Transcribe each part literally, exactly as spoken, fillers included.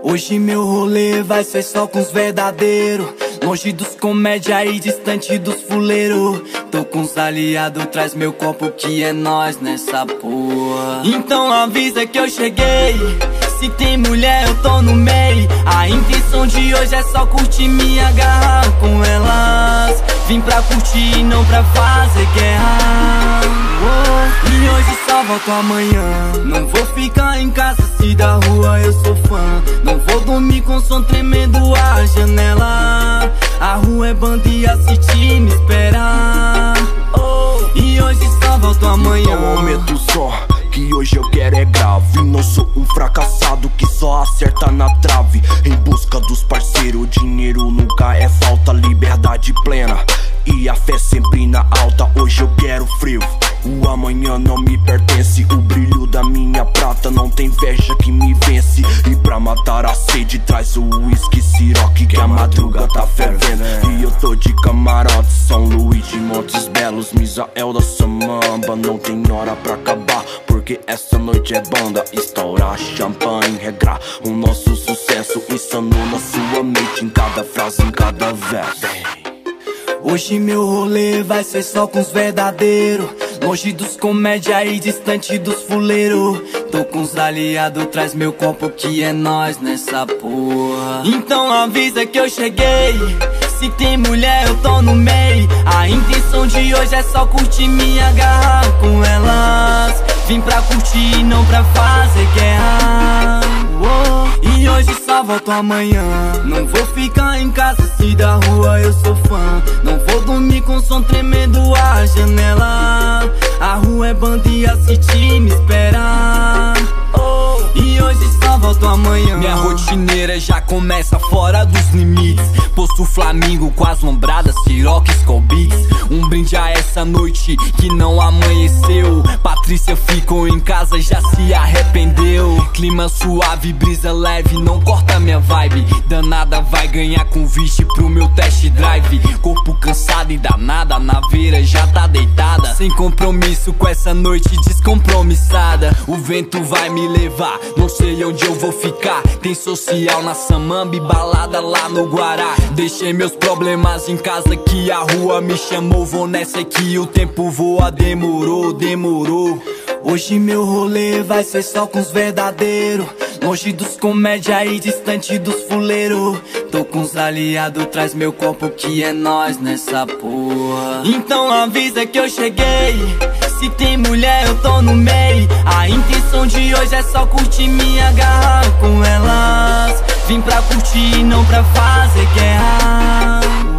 Hoje meu rolê vai ser só com os verdadeiros, longe dos comédia e distante dos fuleiros. Tô com os aliados, traz meu copo que é nós nessa porra. Então avisa que eu cheguei, se tem mulher eu tô no meio. A intenção de hoje é só curtir, me agarrar com elas. Vim pra curtir e não pra fazer guerra. Oh, e hoje só volto amanhã. Não vou ficar em casa, se da rua eu sou fã. Não vou dormir com som tremendo a janela. A rua é banda e assistir me esperar. Oh, e hoje só volto amanhã. Então aumento só, que hoje eu quero é grave. Não sou um fracassado que só acerta na trave. Em busca dos parceiros, dinheiro nunca é falta. Liberdade plena e a fé sempre na alta. Hoje eu quero frio, o amanhã não me pertence. O brilho da minha prata não tem inveja que me vence. E pra matar a sede traz o uísque Ciroc, que a madruga tá fervendo. E eu tô de camarote, São Luís de Montes Belos, Misael da Samamba. Não tem hora pra acabar, porque essa noite é banda. Estourar champanhe, regrar o nosso sucesso insano na sua mente, em cada frase, em cada verso. Hoje meu rolê vai ser só com os verdadeiros, longe dos comédia e distante dos fuleiros. Tô com os aliados, traz meu copo que é nós nessa porra. Então avisa que eu cheguei, se tem mulher eu tô no meio. A intenção de hoje é só curtir, me agarrar com elas. Vim pra curtir e não pra fazer guerra. Oh, e hoje só volto amanhã. Não vou ficar em casa, se da rua eu sou fã. Não vou dormir com som tremendo a janela. A rua é banda e assistir me esperar. Oh, e hoje só volto amanhã. Minha rotineira já começa fora dos limites. Posto Flamingo com as lombradas, Ciroc, Beats. Um brinde a essa noite que não amanheceu. Patrícia ficou em casa, já se arrependeu. Clima suave, brisa leve, não corta minha vibe. Danada vai ganhar convite pro meu test drive. Corpo cansado e danada, a naveira já tá deitada. Sem compromisso com essa noite descompromissada. O vento vai me levar, não sei onde eu vou ficar. Tem social na Samamba e balada lá no Guará. Deixei meus problemas em casa que a rua me chamou. Vou nessa que o tempo voa, demorou, demorou. Hoje meu rolê vai ser só com os verdadeiros, longe dos comédia e distante dos fuleiros. Tô com os aliados, traz meu copo que é nós nessa porra. Então avisa que eu cheguei, se tem mulher eu tô no meio. A intenção de hoje é só curtir, me agarrar com elas. Vim pra curtir e não pra fazer guerra.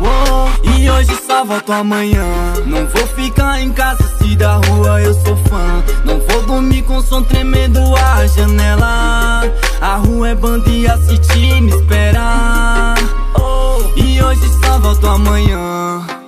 Oh, e hoje só volto amanhã. Não vou ficar em casa, se da rua eu sou fã. Não vou dormir com som tremendo a janela. A rua é banda e assistir me esperar. Oh, e hoje só volto amanhã.